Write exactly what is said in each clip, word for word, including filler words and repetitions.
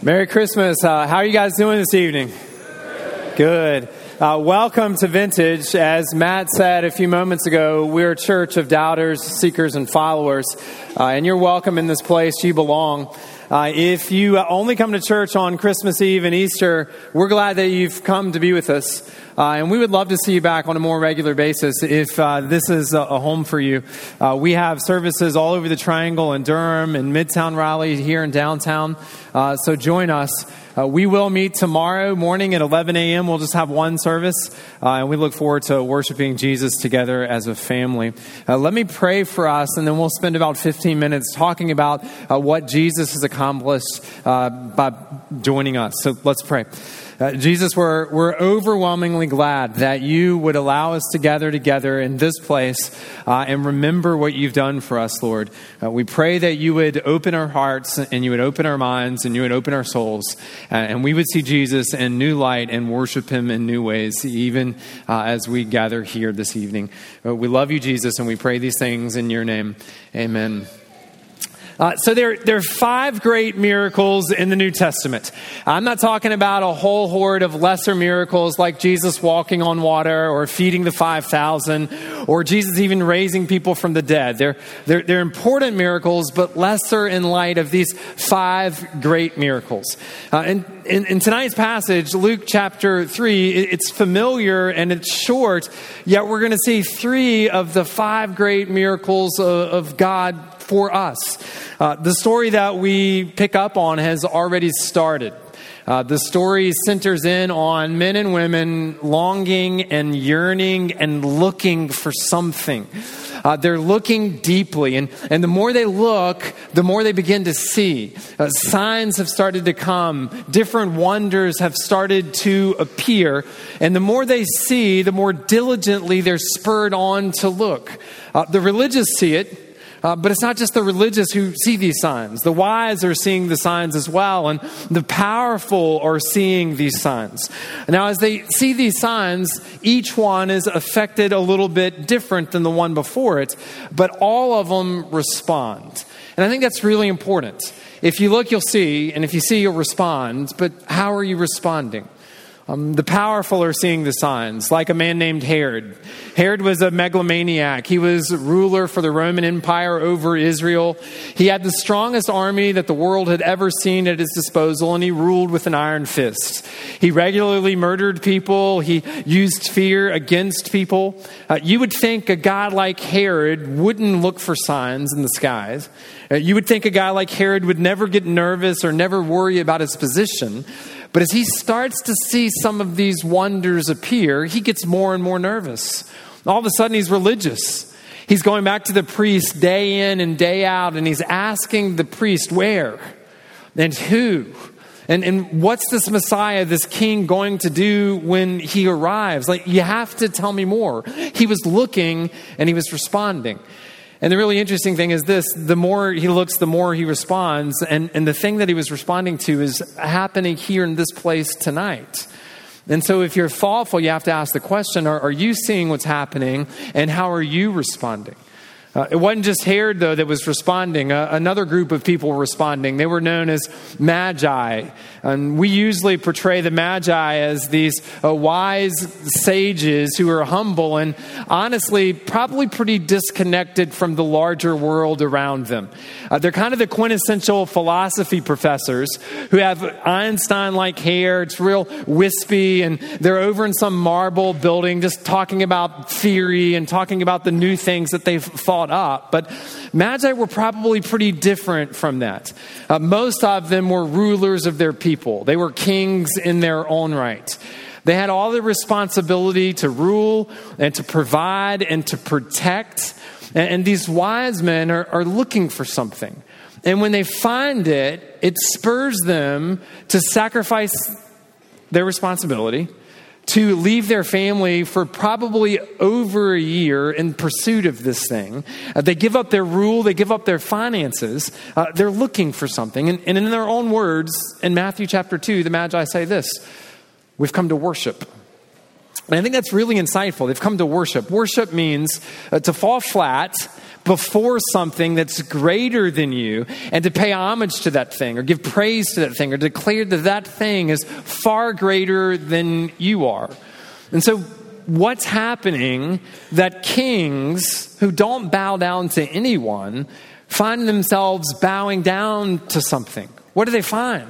Merry Christmas. Uh, how are you guys doing this evening? Good. Uh, welcome to Vintage. As Matt said a few moments ago, we're a church of doubters, seekers, and followers. Uh, and you're welcome in this place. You belong. Uh, if you only come to church on Christmas Eve and Easter, we're glad that you've come to be with us. Uh, and we would love to see you back on a more regular basis if uh, this is a, a home for you. Uh, we have services all over the Triangle in Durham and Midtown Raleigh here in downtown. Uh, so join us. Uh, we will meet tomorrow morning at eleven a.m. We'll just have one service, uh, and we look forward to worshiping Jesus together as a family. Uh, let me pray for us, and then we'll spend about fifteen minutes talking about uh, what Jesus has accomplished uh, by joining us. So let's pray. Uh, Jesus, we're we're overwhelmingly glad that you would allow us to gather together in this place uh, and remember what you've done for us, Lord. Uh, we pray that you would open our hearts and you would open our minds and you would open our souls, uh, and we would see Jesus in new light and worship him in new ways, even uh, as we gather here this evening. Uh, we love you, Jesus, and we pray these things in your name. Amen. Uh, so there, there are five great miracles in the New Testament. I'm not talking about a whole horde of lesser miracles like Jesus walking on water or feeding the five thousand or Jesus even raising people from the dead. They're, they're, they're important miracles, but lesser in light of these five great miracles. Uh, and in, in tonight's passage, Luke chapter three, it's familiar and it's short, yet we're going to see three of the five great miracles of, of God for us. Uh, the story that we pick up on has already started. Uh, the story centers in on men and women longing and yearning and looking for something. Uh, they're looking deeply, and, and the more they look, the more they begin to see. Uh, signs have started to come. Different wonders have started to appear. And the more they see, the more diligently they're spurred on to look. Uh, the religious see it. Uh, but it's not just the religious who see these signs. The wise are seeing the signs as well, and the powerful are seeing these signs. Now, as they see these signs, each one is affected a little bit different than the one before it, but all of them respond. And I think that's really important. If you look, you'll see, and if you see, you'll respond, but how are you responding? Um, the powerful are seeing the signs, like a man named Herod. Herod was a megalomaniac. He was ruler for the Roman Empire over Israel. He had the strongest army that the world had ever seen at his disposal, and he ruled with an iron fist. He regularly murdered people. He used fear against people. Uh, you would think a guy like Herod wouldn't look for signs in the skies. Uh, you would think a guy like Herod would never get nervous or never worry about his position. But as he starts to see some of these wonders appear, he gets more and more nervous. All of a sudden, he's religious. He's going back to the priest day in and day out, and he's asking the priest where and who and, and what's this Messiah, this king, going to do when he arrives? Like, you have to tell me more. He was looking and he was responding. And the really interesting thing is this: the more he looks, the more he responds. And, and the thing that he was responding to is happening here in this place tonight. And so if you're thoughtful, you have to ask the question, are, are you seeing what's happening? And how are you responding? Uh, it wasn't just Herod, though, that was responding. Uh, another group of people were responding. They were known as Magi. And we usually portray the Magi as these uh, wise sages who are humble and honestly probably pretty disconnected from the larger world around them. Uh, they're kind of the quintessential philosophy professors who have Einstein-like hair. It's real wispy, and they're over in some marble building just talking about theory and talking about the new things that they've thought up. But Magi were probably pretty different from that. Uh, most of them were rulers of their people. They were kings in their own right. They had all the responsibility to rule and to provide and to protect. And, and these wise men are, are looking for something. And when they find it, it spurs them to sacrifice their responsibility, to leave their family for probably over a year in pursuit of this thing. Uh, they give up their rule. They give up their finances. Uh, they're looking for something. And, and in their own words, in Matthew chapter two, the Magi say this: we've come to worship. And I think that's really insightful. They've come to worship. Worship means uh, to fall flat before something that's greater than you and to pay homage to that thing or give praise to that thing or declare that that thing is far greater than you are. And so what's happening that kings who don't bow down to anyone find themselves bowing down to something? What do they find?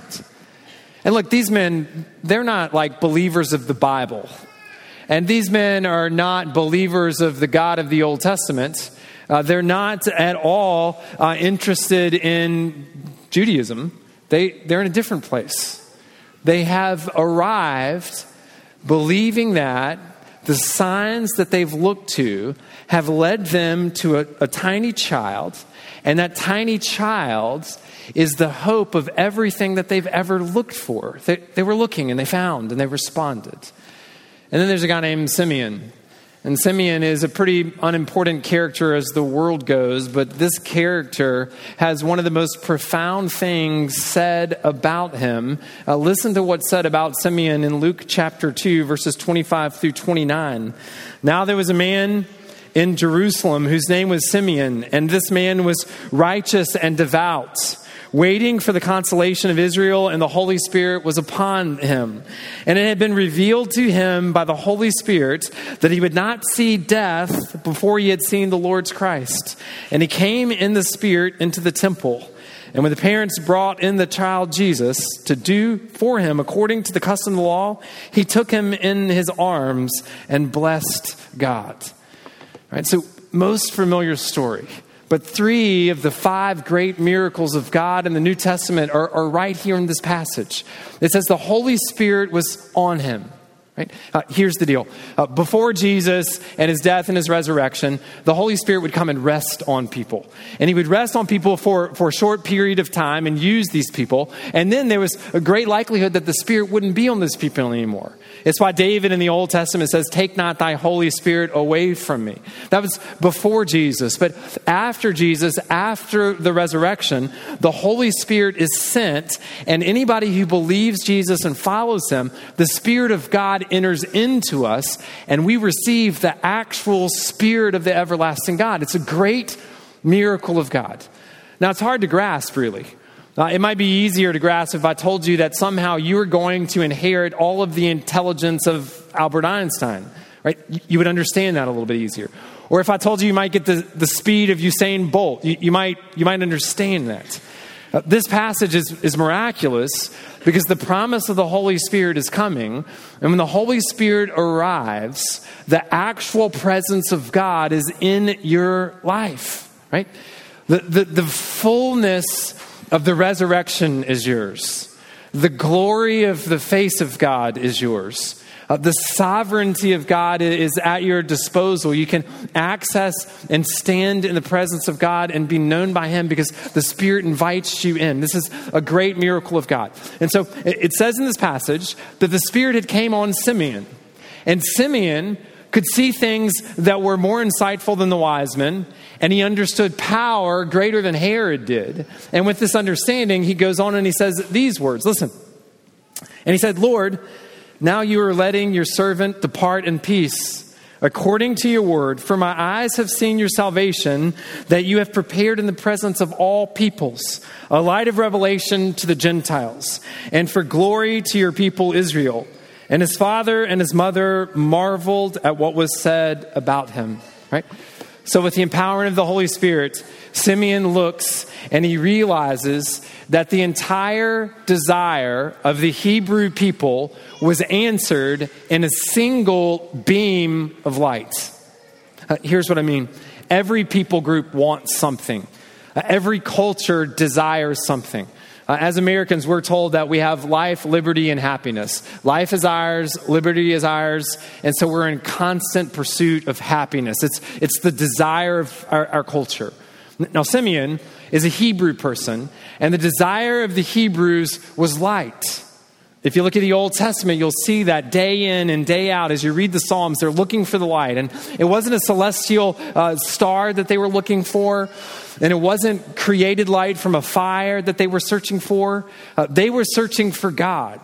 And look, these men, they're not like believers of the Bible. And these men are not believers of the God of the Old Testament. Uh, they're not at all uh, interested in Judaism. They, they're in a different place. They have arrived believing that the signs that they've looked to have led them to a, a tiny child, and that tiny child is the hope of everything that they've ever looked for. They, they were looking and they found and they responded. And then there's a guy named Simeon. And Simeon is a pretty unimportant character as the world goes, but this character has one of the most profound things said about him. Uh, listen to what's said about Simeon in Luke chapter two, verses twenty-five through twenty-nine. Now there was a man in Jerusalem whose name was Simeon, and this man was righteous and devout, waiting for the consolation of Israel, and the Holy Spirit was upon him. And it had been revealed to him by the Holy Spirit that he would not see death before he had seen the Lord's Christ. And he came in the Spirit into the temple. And when the parents brought in the child Jesus to do for him according to the custom of the law, he took him in his arms and blessed God. All right, so most familiar story. But three of the five great miracles of God in the New Testament are, are right here in this passage. It says the Holy Spirit was on him. Right? Uh, here's the deal. Uh, before Jesus and his death and his resurrection, the Holy Spirit would come and rest on people. And he would rest on people for, for a short period of time and use these people. And then there was a great likelihood that the Spirit wouldn't be on those people anymore. It's why David in the Old Testament says, "Take not thy Holy Spirit away from me." That was before Jesus. But after Jesus, after the resurrection, the Holy Spirit is sent. And anybody who believes Jesus and follows him, the Spirit of God enters into us, and we receive the actual Spirit of the everlasting God. It's a great miracle of God. Now, it's hard to grasp, really. Uh, it might be easier to grasp if I told you that somehow you're going to inherit all of the intelligence of Albert Einstein, right? You would understand that a little bit easier. Or if I told you you might get the, the speed of Usain Bolt, you, you might you might understand that. Uh, this passage is, is miraculous because the promise of the Holy Spirit is coming. And when the Holy Spirit arrives, the actual presence of God is in your life, right? The, the, the fullness of the resurrection is yours. The glory of the face of God is yours. Uh, the sovereignty of God is at your disposal. You can access and stand in the presence of God and be known by him because the Spirit invites you in. This is a great miracle of God. And so it says in this passage that the Spirit had came on Simeon. And Simeon could see things that were more insightful than the wise men. And he understood power greater than Herod did. And with this understanding, he goes on and he says these words. Listen. And he said, "Lord, now you are letting your servant depart in peace, according to your word. For my eyes have seen your salvation, that you have prepared in the presence of all peoples, a light of revelation to the Gentiles, and for glory to your people Israel." And his father and his mother marveled at what was said about him. Right? So with the empowerment of the Holy Spirit, Simeon looks and he realizes that the entire desire of the Hebrew people was answered in a single beam of light. Uh, here's what I mean. Every people group wants something. Uh, every culture desires something. Uh, as Americans, we're told that we have life, liberty, and happiness. Life is ours, liberty is ours, and so we're in constant pursuit of happiness. It's it's the desire of our, our culture. Now, Simeon is a Hebrew person, and the desire of the Hebrews was light. If you look at the Old Testament, you'll see that day in and day out, as you read the Psalms, they're looking for the light. And it wasn't a celestial uh, star that they were looking for. And it wasn't created light from a fire that they were searching for. Uh, they were searching for God.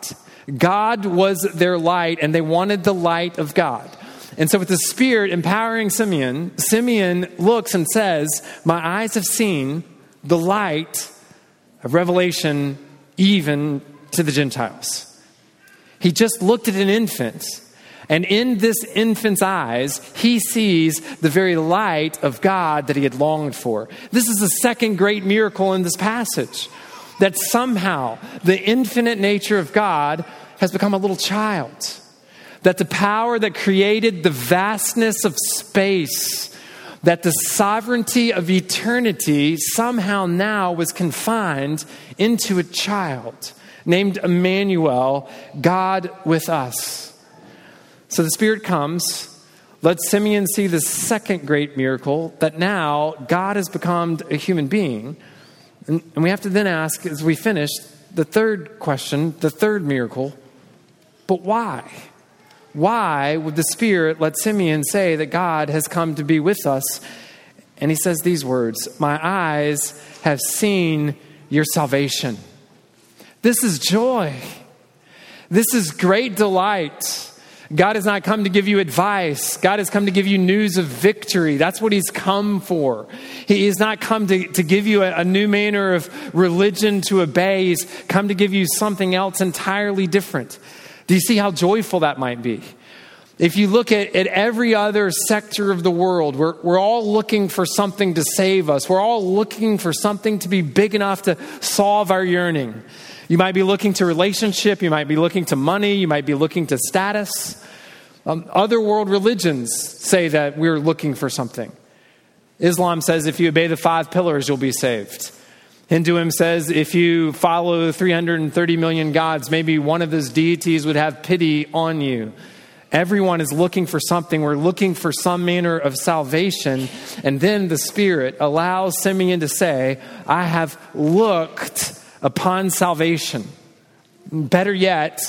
God was their light, and they wanted the light of God. And so with the Spirit empowering Simeon, Simeon looks and says, my eyes have seen the light of revelation even to the Gentiles. He just looked at an infant, and in this infant's eyes, he sees the very light of God that he had longed for. This is the second great miracle in this passage, that somehow the infinite nature of God has become a little child. That the power that created the vastness of space, that the sovereignty of eternity somehow now was confined into a child named Emmanuel, God with us. So the Spirit comes, lets Simeon see the second great miracle, that now God has become a human being. And, and we have to then ask, as we finish, the third question, the third miracle, but why? Why would the Spirit let Simeon say that God has come to be with us? And he says these words, my eyes have seen your salvation. This is joy. This is great delight. God has not come to give you advice. God has come to give you news of victory. That's what he's come for. He has not come to, to give you a, a new manner of religion to obey. He's come to give you something else entirely different. Do you see how joyful that might be? If you look at, at every other sector of the world, we're, we're all looking for something to save us. We're all looking for something to be big enough to solve our yearning. You might be looking to relationship. You might be looking to money. You might be looking to status. Um, other world religions say that we're looking for something. Islam says if you obey the five pillars, you'll be saved. Hinduism says if you follow three hundred thirty million gods, maybe one of those deities would have pity on you. Everyone is looking for something. We're looking for some manner of salvation. And then the Spirit allows Simeon to say, I have looked upon salvation. Better yet,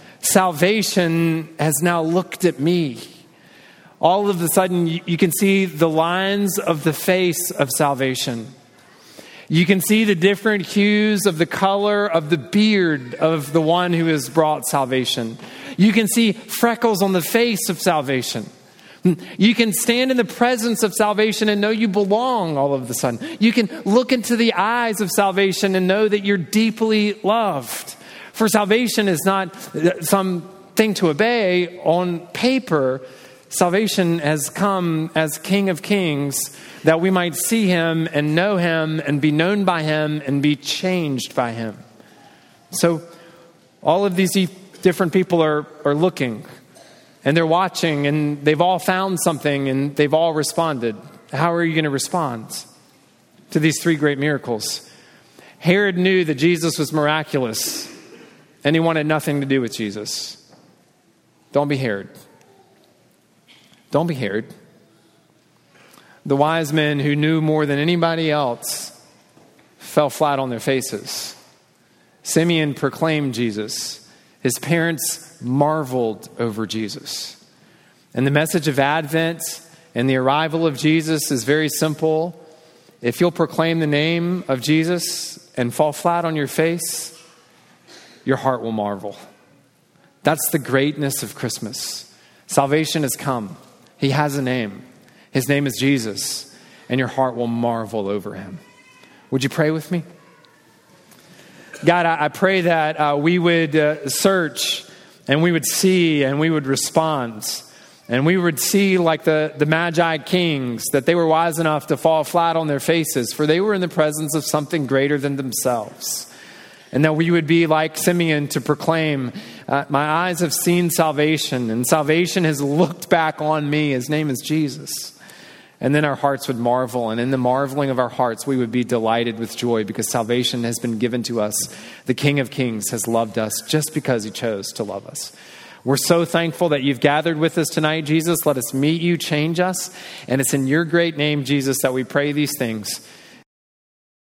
salvation has now looked at me. All of a sudden, you can see the lines of the face of salvation. You can see the different hues of the color of the beard of the one who has brought salvation. You can see freckles on the face of salvation. You can stand in the presence of salvation and know you belong all of a sudden. You can look into the eyes of salvation and know that you're deeply loved. For salvation is not something to obey on paper. Salvation has come as King of Kings, that we might see him and know him and be known by him and be changed by him. So all of these different people are, are looking and they're watching and they've all found something and they've all responded. How are you going to respond to these three great miracles? Herod knew that Jesus was miraculous and he wanted nothing to do with Jesus. Don't be Herod. Don't be Herod. The wise men who knew more than anybody else fell flat on their faces. Simeon proclaimed Jesus. His parents marveled over Jesus. And the message of Advent and the arrival of Jesus is very simple. If you'll proclaim the name of Jesus and fall flat on your face, your heart will marvel. That's the greatness of Christmas. Salvation has come. He has a name. His name is Jesus, and your heart will marvel over him. Would you pray with me? God, I, I pray that uh, we would uh, search and we would see and we would respond. And we would see like the, the Magi kings, that they were wise enough to fall flat on their faces, for they were in the presence of something greater than themselves. And that we would be like Simeon to proclaim, uh, my eyes have seen salvation, and salvation has looked back on me. His name is Jesus. And then our hearts would marvel. And in the marveling of our hearts, we would be delighted with joy because salvation has been given to us. The King of Kings has loved us just because he chose to love us. We're so thankful that you've gathered with us tonight, Jesus. Let us meet you, change us. And it's in your great name, Jesus, that we pray these things.